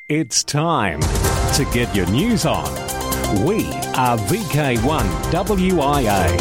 It's time to get your news on. We are VK1WIA.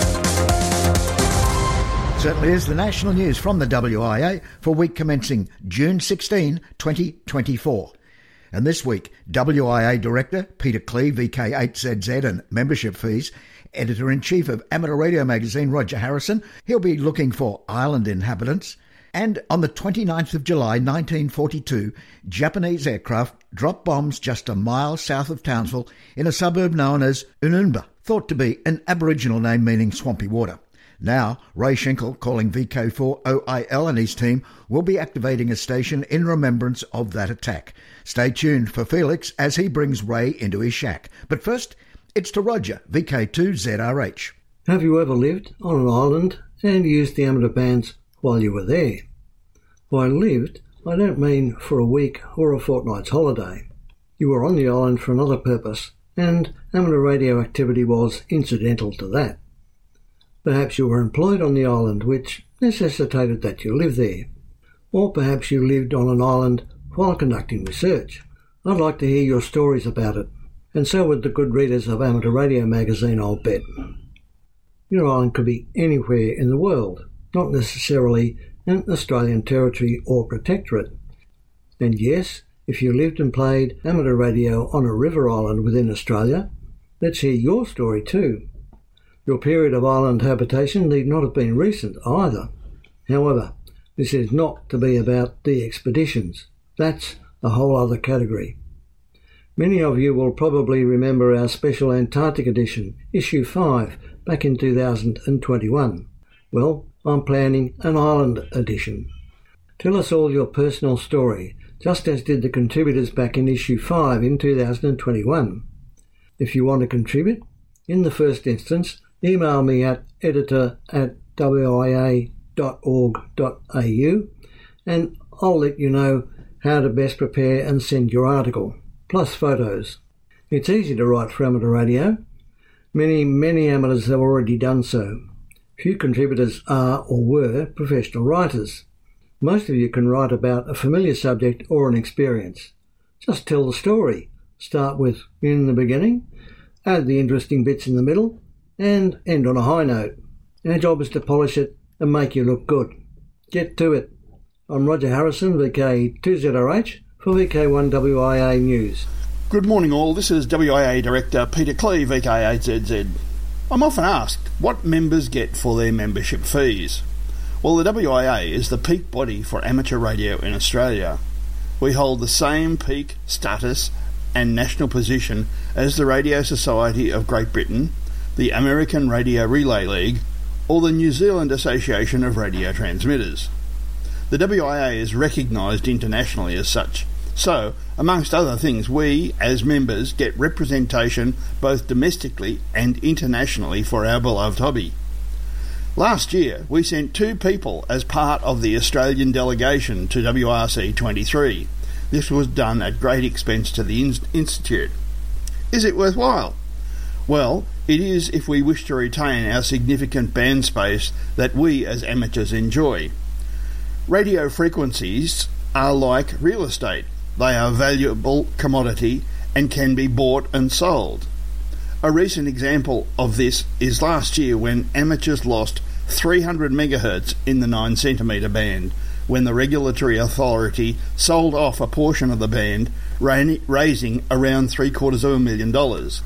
Certainly is the national news from the WIA for week commencing June 16, 2024. And this week, WIA Director Peter Clee, VK8ZZ and membership fees, Editor-in-Chief of Amateur Radio Magazine Roger Harrison, he'll be looking for island inhabitants. And on the 29th of July 1942, Japanese aircraft dropped bombs just a mile south of Townsville in a suburb known as Ununba, thought to be an Aboriginal name meaning swampy water. Now, Ray Schenkel, calling VK4OIL and his team, will be activating a station in remembrance of that attack. Stay tuned for Felix as he brings Ray into his shack. But first, it's to Roger, VK2ZRH. Have you ever lived on an island and used the amateur bands while you were there? By lived, I don't mean for a week or a fortnight's holiday. You were on the island for another purpose, and amateur radio activity was incidental to that. Perhaps you were employed on the island, which necessitated that you live there. Or perhaps you lived on an island while conducting research. I'd like to hear your stories about it, and so would the good readers of Amateur Radio Magazine, I'll bet. Your island could be anywhere in the world, not necessarily an Australian territory or protectorate. And yes, if you lived and played amateur radio on a river island within Australia, let's hear your story too. Your period of island habitation need not have been recent either. However, this is not to be about the expeditions. That's a whole other category. Many of you will probably remember our special Antarctic edition, issue 5, back in 2021. Well, I'm planning an island edition. Tell us all your personal story, just as did the contributors back in issue 5 in 2021. If you want to contribute, in the first instance, email me at editor@wia.org.au and I'll let you know how to best prepare and send your article, plus photos. It's easy to write for amateur radio. Many amateurs have already done so. Few contributors are or were professional writers. Most of you can write about a familiar subject or an experience. Just tell the story. Start with in the beginning, add the interesting bits in the middle, and end on a high note. Our job is to polish it and make you look good. Get to it. I'm Roger Harrison, VK2ZRH, for VK1WIA News. Good morning all, this is WIA Director Peter Clee, VK8ZZ. I'm often asked what members get for their membership fees. Well, the WIA is the peak body for amateur radio in Australia. We hold the same peak status and national position as the Radio Society of Great Britain, the American Radio Relay League, or the New Zealand Association of Radio Transmitters. The WIA is recognised internationally as such. So, amongst other things, we, as members, get representation both domestically and internationally for our beloved hobby. Last year, we sent 2 people as part of the Australian delegation to WRC 23. This was done at great expense to the Institute. Is it worthwhile? Well, it is if we wish to retain our significant band space that we as amateurs enjoy. Radio frequencies are like real estate. They are a valuable commodity and can be bought and sold. A recent example of this is last year when amateurs lost 300 megahertz in the 9 centimetre band when the regulatory authority sold off a portion of the band, raising around $750,000.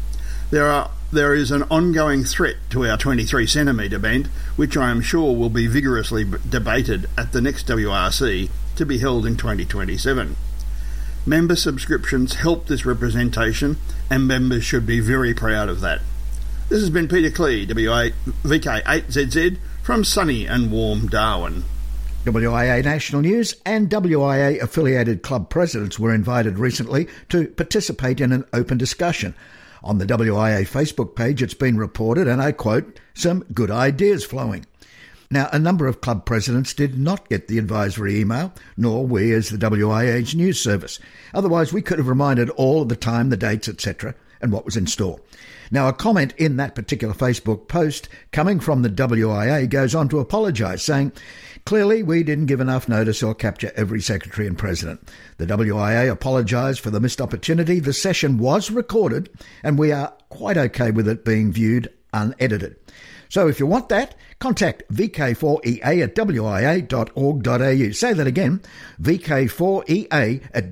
There is an ongoing threat to our 23 centimetre band, which I am sure will be vigorously debated at the next WRC to be held in 2027. Member subscriptions help this representation, and members should be very proud of that. This has been Peter Clee, VK8ZZ, from sunny and warm Darwin. WIA National News and WIA affiliated club presidents were invited recently to participate in an open discussion. On the WIA Facebook page, it's been reported, and I quote, some good ideas flowing. Now, a number of club presidents did not get the advisory email, nor we as the WIA's news service. Otherwise, we could have reminded all of the time, the dates, etc., and what was in store. Now, a comment in that particular Facebook post coming from the WIA goes on to apologise, saying, "Clearly, we didn't give enough notice or capture every secretary and president. The WIA apologised for the missed opportunity. The session was recorded, and we are quite okay with it being viewed unedited." So if you want that, contact VK4EA at wia.org.au. Say that again, VK4EA at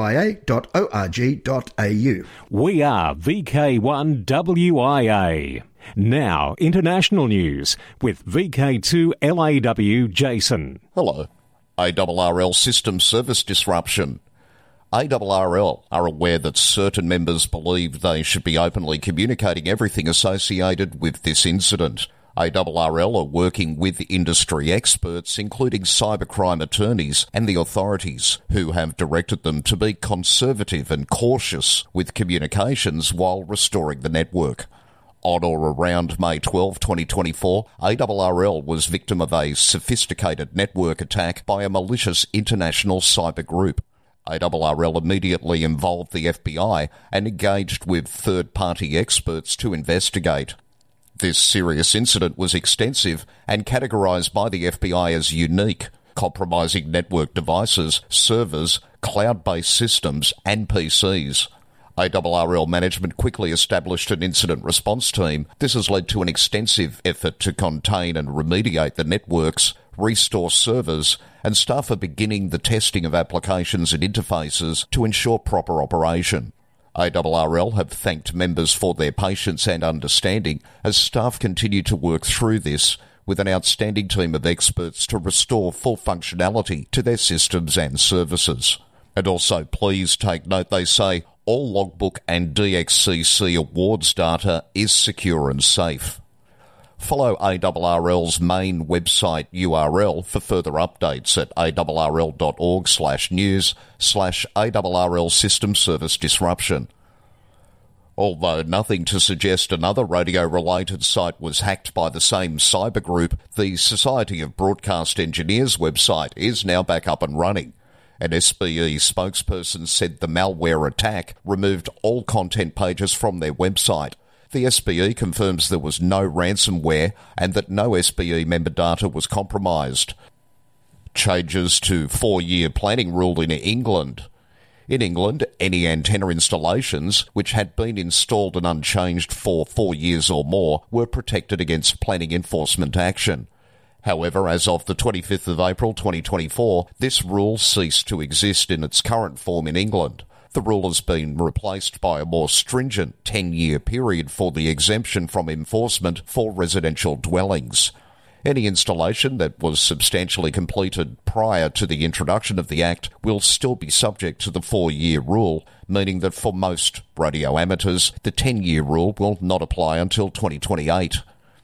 wia.org.au. We are VK1WIA. Now, international news with VK2LAW Jason. Hello. ARRL system service disruption. ARRL are aware that certain members believe they should be openly communicating everything associated with this incident. ARRL are working with industry experts, including cybercrime attorneys and the authorities, who have directed them to be conservative and cautious with communications while restoring the network. On or around May 12, 2024, ARRL was victim of a sophisticated network attack by a malicious international cyber group. ARRL immediately involved the FBI and engaged with third-party experts to investigate. This serious incident was extensive and categorised by the FBI as unique, compromising network devices, servers, cloud-based systems and PCs. ARRL management quickly established an incident response team. This has led to an extensive effort to contain and remediate the networks, restore servers, and staff are beginning the testing of applications and interfaces to ensure proper operation. ARRL have thanked members for their patience and understanding as staff continue to work through this with an outstanding team of experts to restore full functionality to their systems and services. And also, please take note, they say, all logbook and DXCC awards data is secure and safe. Follow ARRL's main website URL for further updates at arrl.org/news/ARRL system service disruption. Although nothing to suggest another radio-related site was hacked by the same cyber group, the Society of Broadcast Engineers website is now back up and running. An SBE spokesperson said the malware attack removed all content pages from their website. The SBE confirms there was no ransomware and that no SBE member data was compromised. Changes to 4-year planning rule in England. In England, any antenna installations which had been installed and unchanged for 4 years or more were protected against planning enforcement action. However, as of the 25th of April 2024, this rule ceased to exist in its current form in England. The rule has been replaced by a more stringent 10-year period for the exemption from enforcement for residential dwellings. Any installation that was substantially completed prior to the introduction of the Act will still be subject to the 4-year rule, meaning that for most radio amateurs, the 10-year rule will not apply until 2028.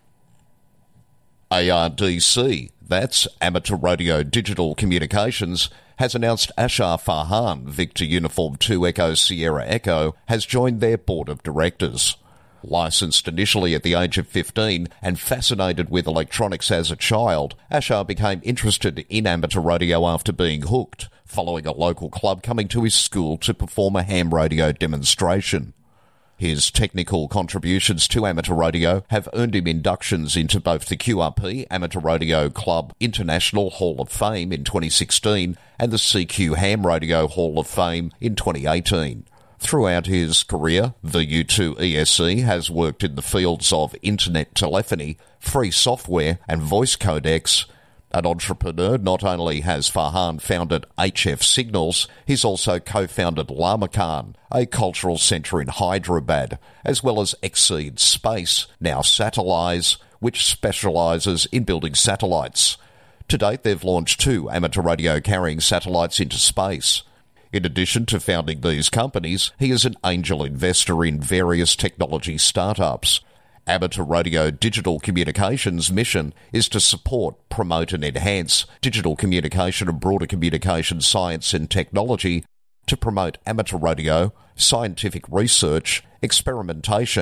ARDC, that's Amateur Radio Digital Communications, has announced Ashar Farhan, Victor Uniform 2 Echo Sierra Echo, has joined their board of directors. Licensed initially at the age of 15 and fascinated with electronics as a child, Ashar became interested in amateur radio after being hooked, following a local club coming to his school to perform a ham radio demonstration. His technical contributions to amateur radio have earned him inductions into both the QRP Amateur Radio Club International Hall of Fame in 2016 and the CQ Ham Radio Hall of Fame in 2018. Throughout his career, the U2 ESC has worked in the fields of internet telephony, free software and voice codecs. An entrepreneur, not only has Farhan founded HF Signals, he's also co-founded Lamakan, a cultural centre in Hyderabad, as well as Exceed Space, now Satellize, which specialises in building satellites. To date, they've launched 2 amateur radio carrying satellites into space. In addition to founding these companies, he is an angel investor in various technology startups. Amateur Radio Digital Communications' mission is to support, promote and enhance digital communication and broader communication science and technology to promote amateur radio, scientific research, experimentation,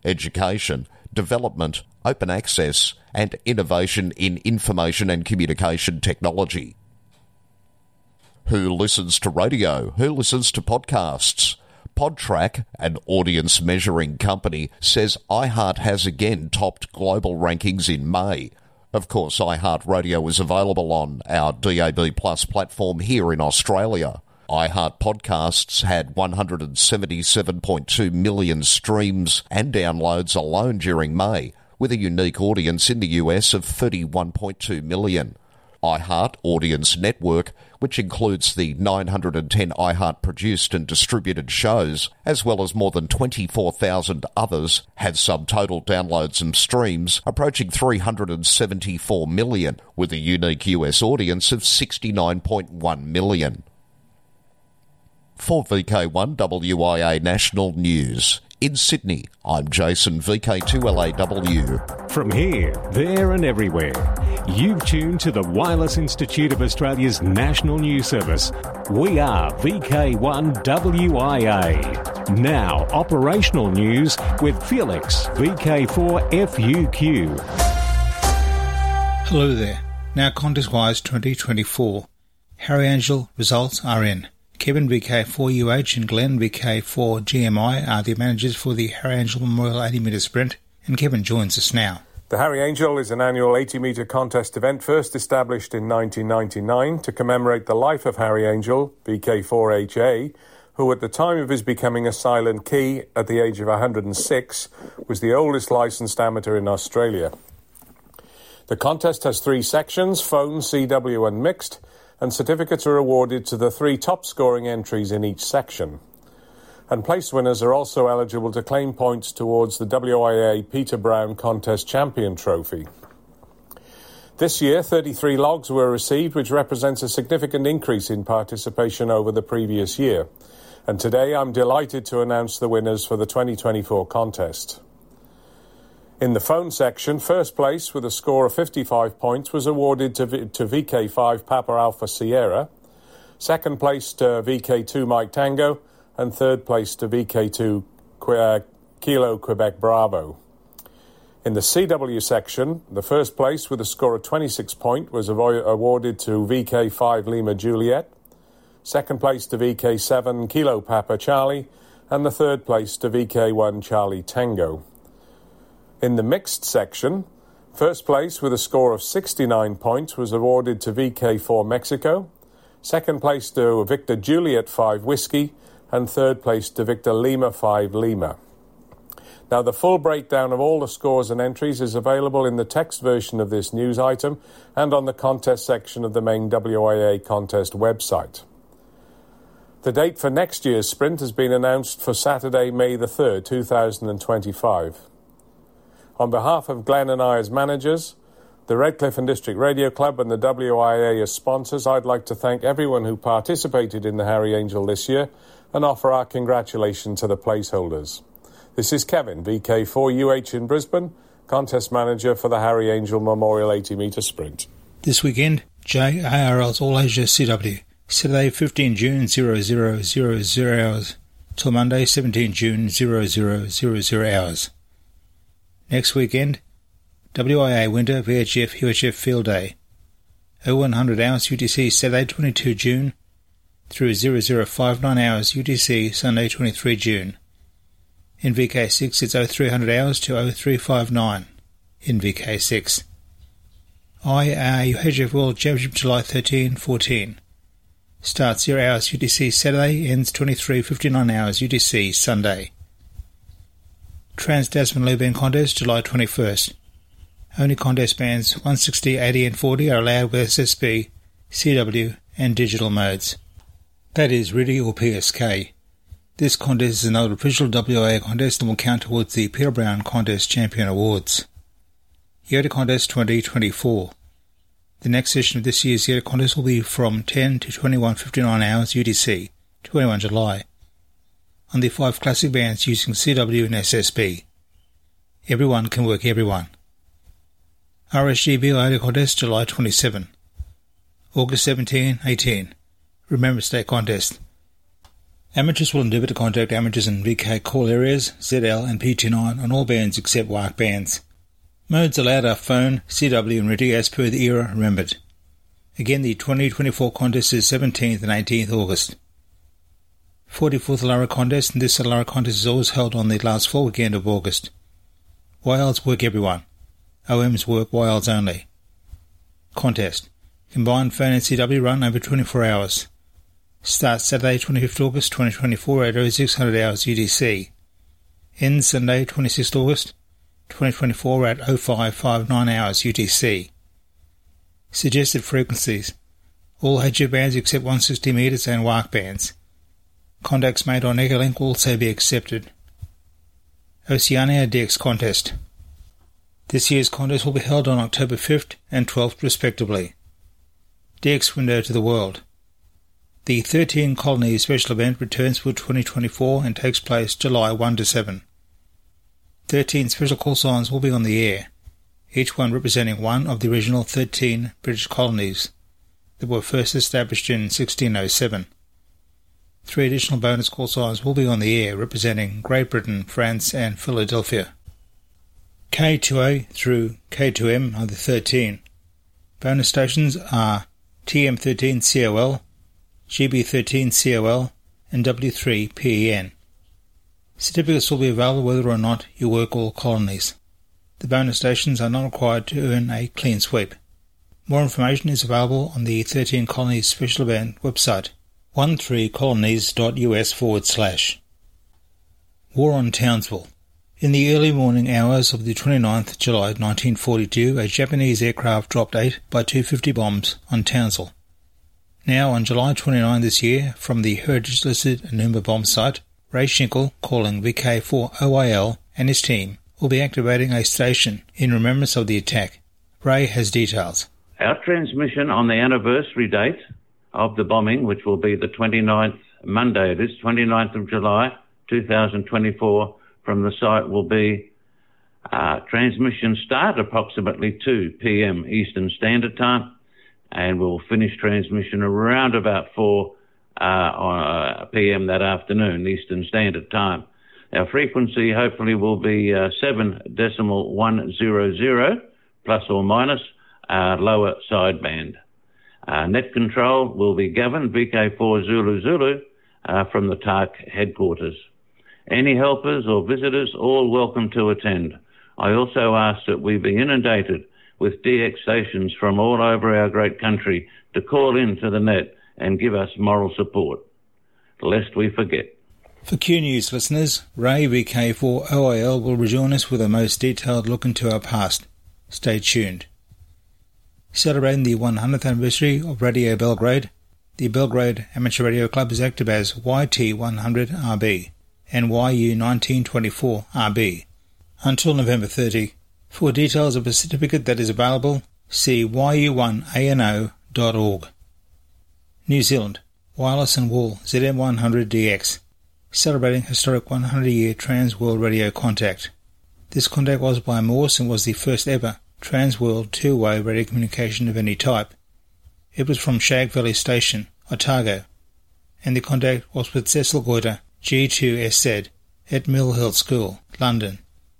education, development, open access, and innovation in information and communication technology. Who listens to radio? Who listens to podcasts? Podtrac, an audience measuring company, says iHeart has again topped global rankings in May. Of course, iHeartRadio is available on our DAB Plus platform here in Australia. iHeart Podcasts had 177.2 million streams and downloads alone during May, with a unique audience in the US of 31.2 million. iHeart Audience Network, which includes the 910 iHeart-produced and distributed shows, as well as more than 24,000 others, had subtotal downloads and streams approaching 374 million, with a unique US audience of 69.1 million. For VK1 WIA National News, in Sydney, I'm Jason, VK2LAW. From here, there and everywhere, you've tuned to the Wireless Institute of Australia's National News Service. We are VK1 WIA. Now, operational news with Felix, VK4 FUQ. Hello there. Now, contest-wise 2024. Harry Angel results are in. Kevin VK4UH and Glenn VK4GMI are the managers for the Harry Angel Memorial 80-metre sprint, and Kevin joins us now. The Harry Angel is an annual 80-metre contest event first established in 1999 to commemorate the life of Harry Angel, VK4HA, who at the time of his becoming a silent key at the age of 106 was the oldest licensed amateur in Australia. The contest has 3 sections, phone, CW and mixed, and certificates are awarded to the 3 top-scoring entries in each section. And place winners are also eligible to claim points towards the WIA Peter Brown Contest Champion Trophy. This year, 33 logs were received, which represents a significant increase in participation over the previous year. And today I'm delighted to announce the winners for the 2024 contest. In the phone section, first place with a score of 55 points was awarded to VK5 Papa Alpha Sierra, second place to VK2 Mike Tango, and third place to VK2 Kilo Quebec Bravo. In the CW section, the first place with a score of 26 points was awarded to VK5 Lima Juliet, second place to VK7 Kilo Papa Charlie, and the third place to VK1 Charlie Tango. In the mixed section, first place with a score of 69 points was awarded to VK4 Mexico, second place to Victor Juliet 5 Whiskey, and third place to Victor Lima 5 Lima. Now, the full breakdown of all the scores and entries is available in the text version of this news item and on the contest section of the main WIA contest website. The date for next year's sprint has been announced for Saturday, May the 3rd, 2025. On behalf of Glenn and I as managers, the Redcliffe and District Radio Club and the WIA as sponsors, I'd like to thank everyone who participated in the Harry Angel this year and offer our congratulations to the placeholders. This is Kevin, VK4UH in Brisbane, contest manager for the Harry Angel Memorial 80-metre sprint. This weekend, JARL's All Asia CW, Saturday 15 June 0000 hours till Monday 17 June 0000 hours. Next weekend, WIA Winter VHF UHF Field Day, 0100 hours UTC Saturday 22 June through 0059 hours UTC Sunday 23 June. In VK6 it's 0300 hours to 0359 in VK6. IAA UHF World Championship July 13-14. Starts 0 hours UTC Saturday, ends 23:59 hours UTC Sunday. Trans-Tasman Low Band Contest, July 21st. Only contest bands 160, 80 and 40 are allowed with SSB, CW and digital modes. That is RIDI or PSK. This contest is another official WIA contest and will count towards the Peter Brown Contest Champion Awards. Yoda Contest 2024. The next session of this year's Yoda Contest will be from 10 to 21:59 hours UTC, 21 July. On the 5 classic bands using CW and SSB. Everyone can work everyone. RSGB Yoda Contest July 27. August 17-18. Remembrance Day Contest. Amateurs will endeavour to contact amateurs in VK call areas, ZL and PT9 on all bands except WARC bands. Modes allowed are phone, CW and radio as per the era remembered. Again, the 2024 contest is 17th and 18th August. 44th Alara contest, and this Alara contest is always held on the last full weekend of August. Wilds work everyone. OMs work wilds only. Contest. Combined phone and CW run over 24 hours. Starts Saturday 25th August 2024 at 0600 hours UTC. Ends Sunday 26th August 2024 at 0559 hours UTC. Suggested frequencies. All HF bands except 160 metres and WARC bands. Contacts made on Echolink will also be accepted. Oceania DX Contest. This year's contest will be held on October 5th and 12th respectively. DX Window to the World. The 13 Colonies special event returns for 2024 and takes place July 1 to 7. 13 special call signs will be on the air, each one representing one of the original 13 British colonies that were first established in 1607. 3 additional bonus call signs will be on the air representing Great Britain, France and Philadelphia. K2A through K2M are the 13. Bonus stations are TM13COL, GB13COL and W3PEN. Certificates will be available whether or not you work all colonies. The bonus stations are not required to earn a clean sweep. More information is available on the 13 Colonies special event website, 13colonies.us/. War on Townsville. In the early morning hours of the 29th July 1942, a Japanese aircraft dropped 8 by 250 bombs on Townsville. Now, on July 29 this year, from the heritage-listed Enuma bomb site, Ray Schinkel, calling VK4OIL and his team, will be activating a station in remembrance of the attack. Ray has details. Our transmission on the anniversary date of the bombing, which will be the 29th, Monday it is, 29th of July 2024, from the site will be transmission start approximately 2 p.m. Eastern Standard Time, and we'll finish transmission around about 4 p.m. that afternoon, Eastern Standard Time. Our frequency hopefully will be 7.100 plus or minus lower sideband. Net control will be governed VK4 Zulu Zulu from the TARC headquarters. Any helpers or visitors, all welcome to attend. I also ask that we be inundated with DX stations from all over our great country to call in to the net and give us moral support, lest we forget. For Q News listeners, Ray VK4OIL will rejoin us with a most detailed look into our past. Stay tuned. Celebrating the 100th anniversary of Radio Belgrade, the Belgrade Amateur Radio Club is active as YT100RB and YU1924RB until November 30. For details of a certificate that is available, see yu1ano.org. New Zealand, Wireless and Wool ZM100DX, celebrating historic 100-year Trans-World Radio contact. This contact was by Morse and was the first ever Trans-World two-way radio communication of any type. It was from Shag Valley Station, Otago, and the contact was with Cecil Goiter, G2SZ, at Mill Hill School, London.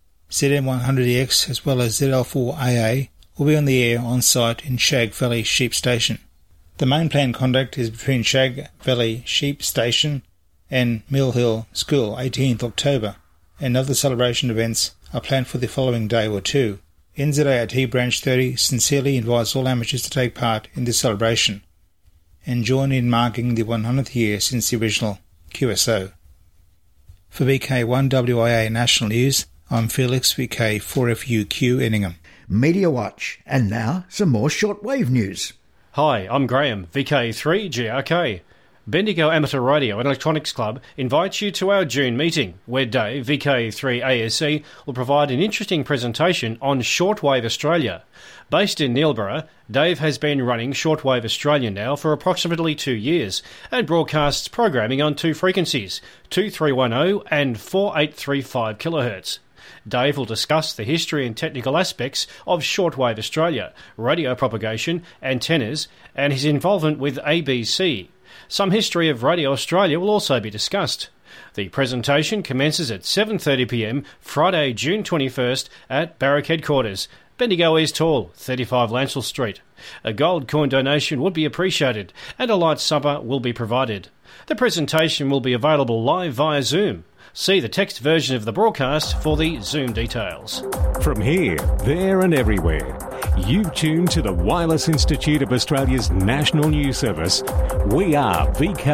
ZM100EX as well as ZL4AA will be on the air on site in Shag Valley Sheep Station. The main planned contact is between Shag Valley Sheep Station and Mill Hill School, 18th October, and other celebration events are planned for the following day or two. NZART Branch 30 sincerely invites all amateurs to take part in this celebration and join in marking the 100th year since the original QSO. For VK1WIA National News, I'm Felix, VK4FUQ Enningham. Media Watch. And now, some more shortwave news. Hi, I'm Graham, VK3GRK. Bendigo Amateur Radio and Electronics Club invites you to our June meeting, where Dave, VK3ASC, will provide an interesting presentation on Shortwave Australia. Based in Neilborough, Dave has been running Shortwave Australia now for approximately 2 years and broadcasts programming on 2 frequencies, 2310 and 4835 kHz. Dave will discuss the history and technical aspects of Shortwave Australia, radio propagation, antennas, and his involvement with ABC. Some history of Radio Australia will also be discussed. The presentation commences at 7:30pm Friday, June 21st at Barrack Headquarters, Bendigo East Hall, 35 Lancel Street. A gold coin donation would be appreciated and a light supper will be provided. The presentation will be available live via Zoom. See the text version of the broadcast for the Zoom details. From here, there and everywhere, you've tuned to the Wireless Institute of Australia's National News Service. We are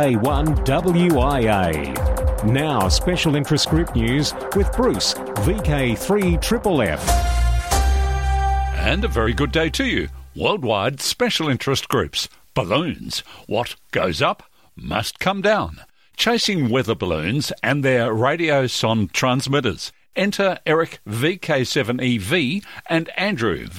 VK1WIA. Now, special interest group news with Bruce, VK3FFF. And a very good day to you. Worldwide special interest groups. Balloons. What goes up must come down. Chasing weather balloons and their radiosonde transmitters. Enter Eric VK7EV and Andrew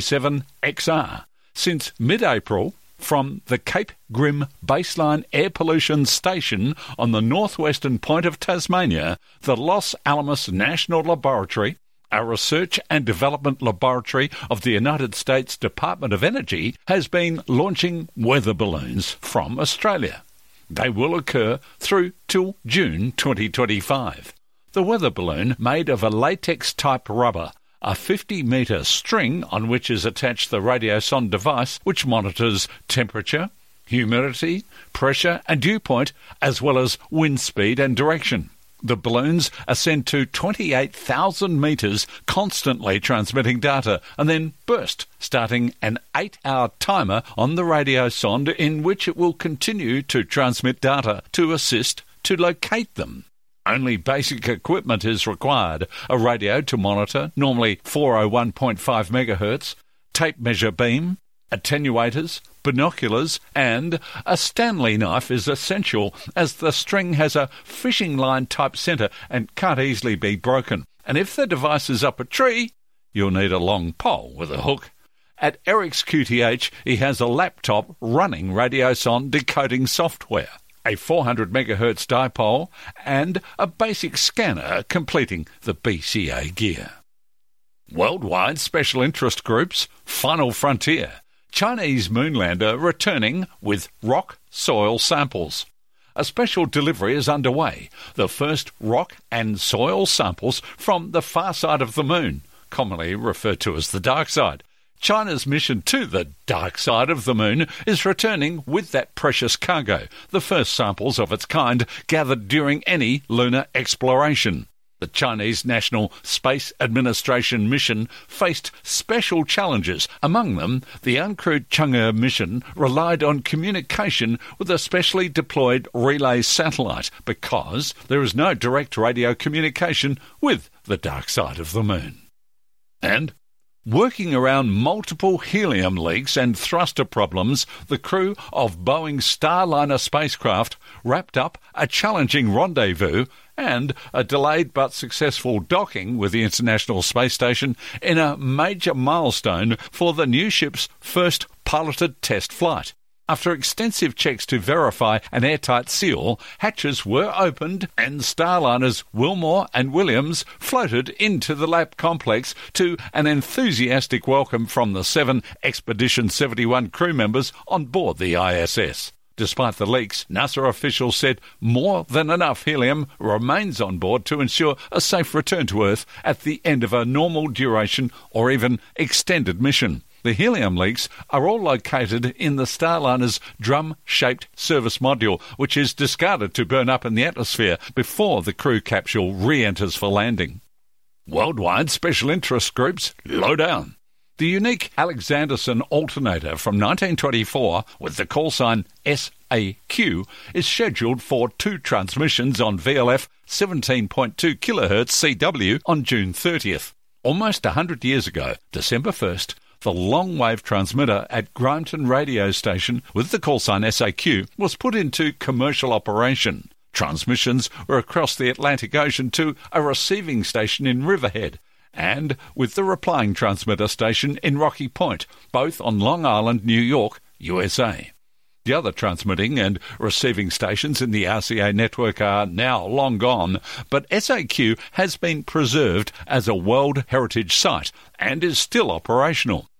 VK7XR. Since mid-April, from the Cape Grim Baseline Air Pollution Station on the northwestern point of Tasmania, the Los Alamos National Laboratory, a research and development laboratory of the United States Department of Energy, has been launching weather balloons from Australia. They will occur through till June 2025. The weather balloon, made of a latex-type rubber, a 50-metre string on which is attached the radiosonde device which monitors temperature, humidity, pressure and dew point, as well as wind speed and direction. The balloons ascend to 28,000 metres, constantly transmitting data, and then burst, starting an 8-hour timer on the radiosonde in which it will continue to transmit data to assist to locate them. Only basic equipment is required: a radio to monitor, normally 401.5 MHz, tape measure beam, attenuators, binoculars, and a Stanley knife is essential, as the string has a fishing line type centre and can't easily be broken. And if the device is up a tree, you'll need a long pole with a hook. At Eric's QTH, he has a laptop running radiosonde decoding software, a 400 MHz dipole, and a basic scanner completing the BCA gear. Worldwide special interest groups, Final Frontier. Chinese moonlander returning with rock soil samples. A special delivery is underway. The first rock and soil samples from the far side of the moon, commonly referred to as the dark side. China's mission to the dark side of the moon is returning with that precious cargo, the first samples of its kind gathered during any lunar exploration. The Chinese National Space Administration mission faced special challenges. Among them, the uncrewed Chang'e mission relied on communication with a specially deployed relay satellite because there is no direct radio communication with the dark side of the moon. And working around multiple helium leaks and thruster problems, the crew of Boeing's Starliner spacecraft wrapped up a challenging rendezvous and a delayed but successful docking with the International Space Station in a major milestone for the new ship's first piloted test flight. After extensive checks to verify an airtight seal, hatches were opened and Starliners Wilmore and Williams floated into the lab complex to an enthusiastic welcome from the 7 Expedition 71 crew members on board the ISS. Despite the leaks, NASA officials said more than enough helium remains on board to ensure a safe return to Earth at the end of a normal duration or even extended mission. The helium leaks are all located in the Starliner's drum-shaped service module, which is discarded to burn up in the atmosphere before the crew capsule re-enters for landing. Worldwide special interest groups, low down. The unique Alexanderson alternator from 1924 with the call sign SAQ is scheduled for 2 transmissions on VLF 17.2 kHz CW on June 30th. Almost 100 years ago, December 1st, the long-wave transmitter at Grimeton radio station with the call sign SAQ was put into commercial operation. Transmissions were across the Atlantic Ocean to a receiving station in Riverhead, and with the replying transmitter station in Rocky Point, both on Long Island, New York, USA. The other transmitting and receiving stations in the RCA network are now long gone, but SAQ has been preserved as a World Heritage Site and is still operational.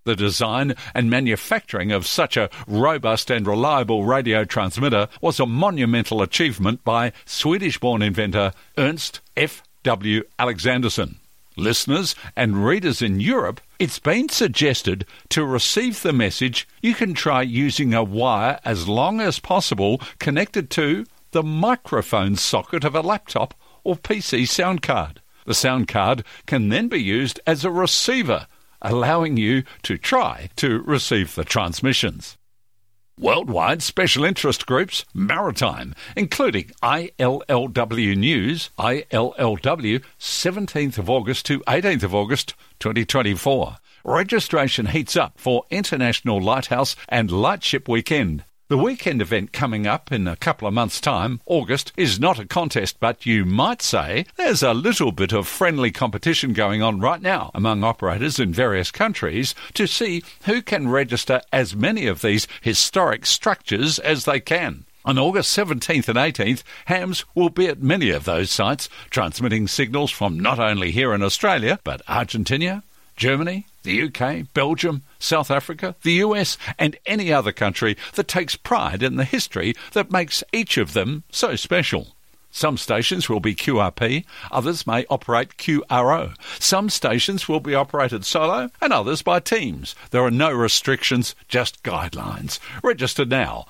The design and manufacturing of such a robust and reliable radio transmitter was a monumental achievement by Swedish-born inventor Ernst F.W. Alexanderson. Listeners and readers in Europe, it's been suggested to receive the message you can try using a wire as long as possible connected to the microphone socket of a laptop or PC sound card. The sound card can then be used as a receiver, allowing you to try to receive the transmissions. Worldwide special interest groups, Maritime, including ILLW News, ILLW, 17th of August to 18th of August 2024. Registration heats up for International Lighthouse and Lightship Weekend. The weekend event coming up in a couple of months' time, August, is not a contest, but you might say there's a little bit of friendly competition going on right now among operators in various countries to see who can register as many of these historic structures as they can. On August 17th and 18th, hams will be at many of those sites, transmitting signals from not only here in Australia, but Argentina, Germany, the UK, Belgium, South Africa, the US, and any other country that takes pride in the history that makes each of them so special. Some stations will be QRP, others may operate QRO. Some stations will be operated solo, and others by teams. There are no restrictions, just guidelines. Register now,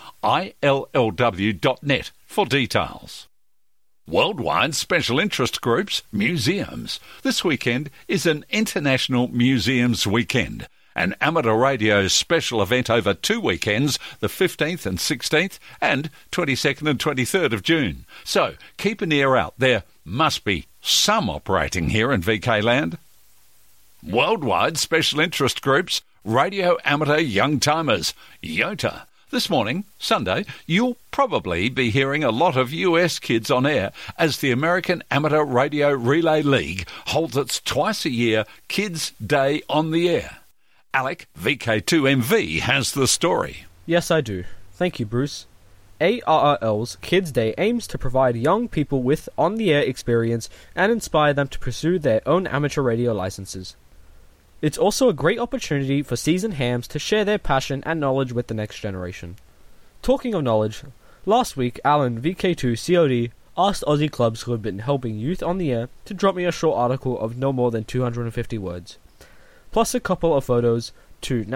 ILLW.net for details. Worldwide special interest groups, museums. This weekend is an International Museums Weekend, an amateur radio special event over 2 weekends, the 15th and 16th and 22nd and 23rd of June. So keep an ear out. There must be some operating here in VK land. Worldwide special interest groups, Radio Amateur Young Timers, YOTA. This morning, Sunday, you'll probably be hearing a lot of US kids on air as the American Amateur Radio Relay League holds its twice-a-year Kids' Day on the Air. Alec, VK2MV, has the story. Yes, I do. Thank you, Bruce. ARRL's Kids' Day aims to provide young people with on-the-air experience and inspire them to pursue their own amateur radio licenses. It's also a great opportunity for seasoned hams to share their passion and knowledge with the next generation. Talking of knowledge, last week Alan, VK2COD, asked Aussie clubs who have been helping youth on the air to drop me a short article of no more than 250 words, plus a couple of photos to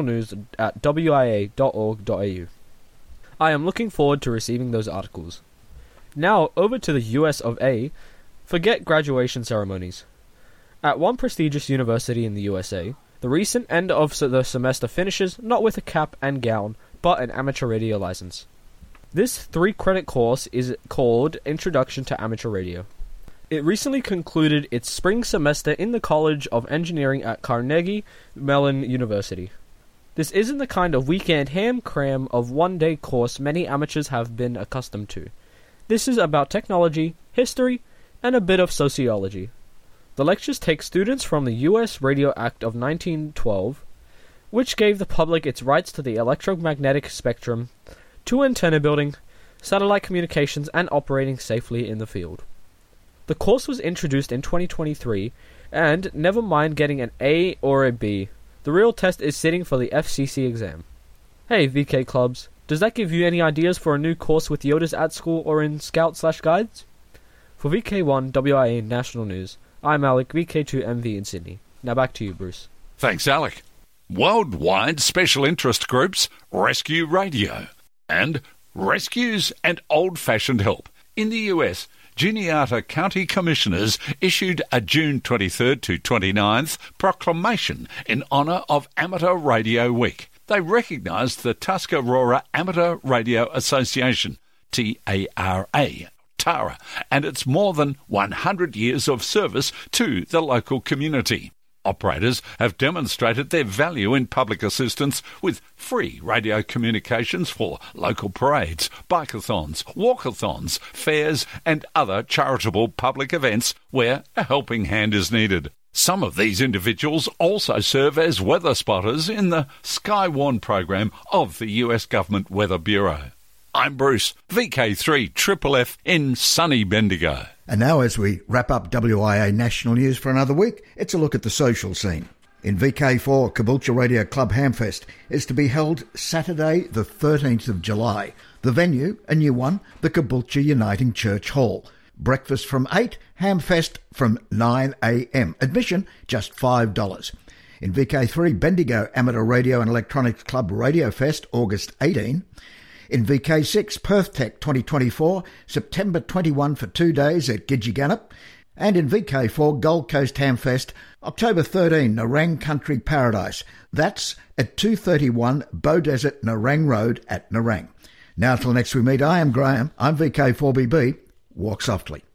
nationalnews@wia.org.au. I am looking forward to receiving those articles. Now over to the US of A. Forget graduation ceremonies. At one prestigious university in the USA, the recent end of the semester finishes not with a cap and gown, but an amateur radio license. This 3-credit course is called Introduction to Amateur Radio. It recently concluded its spring semester in the College of Engineering at Carnegie Mellon University. This isn't the kind of weekend ham-cram of one-day course many amateurs have been accustomed to. This is about technology, history, and a bit of sociology. The lectures take students from the U.S. Radio Act of 1912, which gave the public its rights to the electromagnetic spectrum, to antenna building, satellite communications, and operating safely in the field. The course was introduced in 2023, and never mind getting an A or a B, the real test is sitting for the FCC exam. Hey, VK clubs, does that give you any ideas for a new course with Yodas at school or in Scout/Guides? For VK1 WIA National News, I'm Alec, VK2MV in Sydney. Now back to you, Bruce. Thanks, Alec. Worldwide special interest groups, Rescue Radio, and Rescues and Old-Fashioned Help. In the US, Juniata County Commissioners issued a June 23rd to 29th proclamation in honour of Amateur Radio Week. They recognised the Tuscarora Amateur Radio Association, TARA, and its more than 100 years of service to the local community. Operators have demonstrated their value in public assistance with free radio communications for local parades, bikeathons, walkathons, fairs and other charitable public events where a helping hand is needed. Some of these individuals also serve as weather spotters in the Skywarn program of the US Government Weather Bureau. I'm Bruce, VK3FFF in sunny Bendigo. And now as we wrap up WIA National News for another week, it's a look at the social scene. In VK4, Caboolture Radio Club Hamfest is to be held Saturday the 13th of July. The venue, a new one, the Caboolture Uniting Church Hall. Breakfast from 8, Hamfest from 9 a.m. Admission just $5. In VK3, Bendigo Amateur Radio and Electronics Club Radio Fest, August 18. In VK6, Perth Tech 2024, September 21 for 2 days at Gidgegannup. And in VK4, Gold Coast Hamfest, October 13, Nerang Country Paradise. That's at 231 Beaudesert Nerang Road at Nerang. Now till next we meet, I am Graham. I'm VK4BB. Walk softly.